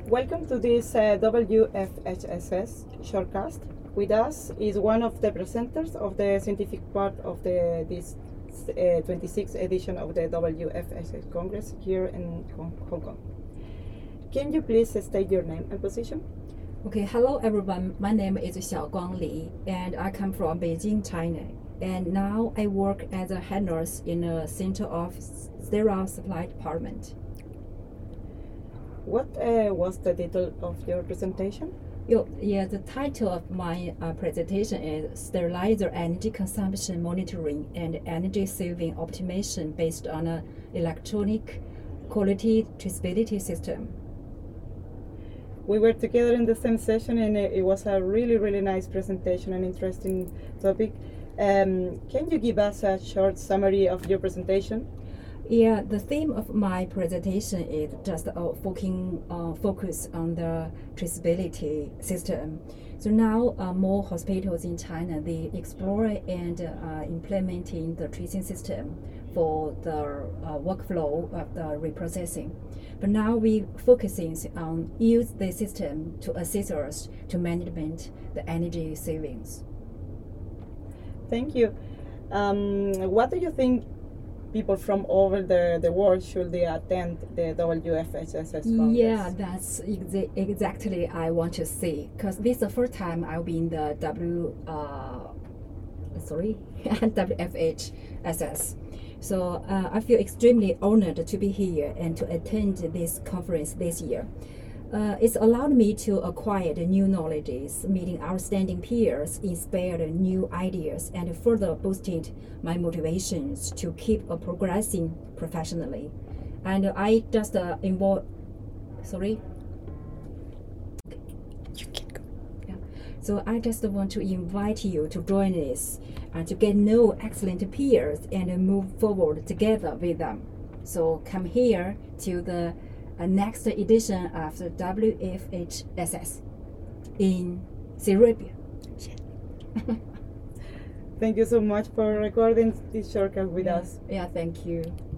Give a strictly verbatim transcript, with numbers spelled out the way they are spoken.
Welcome to this uh, W F H S S shortcast. With us is one of the presenters of the scientific part of the this uh, twenty-sixth edition of the W F H S Congress here in Hong Kong. Can you please state your name and position? Okay, hello everyone. My name is Xiaoguang Li, and I come from Beijing, China. And now I work as a head nurse in the Center of Sterile Supply Department. What uh, was the title of your presentation? Yo, yeah, the title of my uh, presentation is Sterilizer Energy Consumption Monitoring and Energy Saving Optimization based on an electronic quality traceability system. We were together in the same session, and it was a really, really nice presentation and interesting topic. Um, can you give us a short summary of your presentation? Yeah, the theme of my presentation is just uh, focusing, uh, focus on the traceability system. So now uh, more hospitals in China, they explore and uh, implementing the tracing system for the uh, workflow of the reprocessing. But now we focusing on use the system to assist us to management the energy savings. Thank you. Um, what do you think people from all over the, the world should they attend the W F H S S Congress? Yeah, that's exa exactly I want to see, because this is the first time I'll be in the W, uh, sorry, W F H S S. So uh, I feel extremely honored to be here and to attend this conference this year. Uh, it's allowed me to acquire the new knowledges, meeting outstanding peers, inspired new ideas, and further boosted my motivations to keep uh, progressing professionally. And I just uh, involve, sorry? You can go. Yeah. So I just want to invite you to join us and to get know excellent peers and move forward together with them. So come here to the Uh, next edition of the W F H S S in Serbia. Thank you so much for recording this shortcut with Yeah. us. Yeah, thank you.